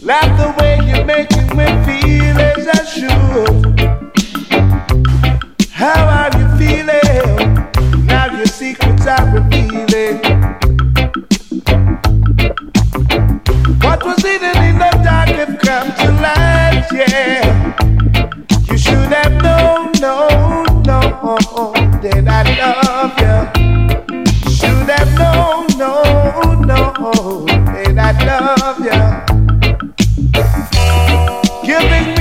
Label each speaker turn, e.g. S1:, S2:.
S1: Like the way you're making me feel as I should. How are you feeling? Now your secrets are revealing. What was hidden in the dark have come to light, yeah. You should have known, that I love you. Should have known, that I love you. Giving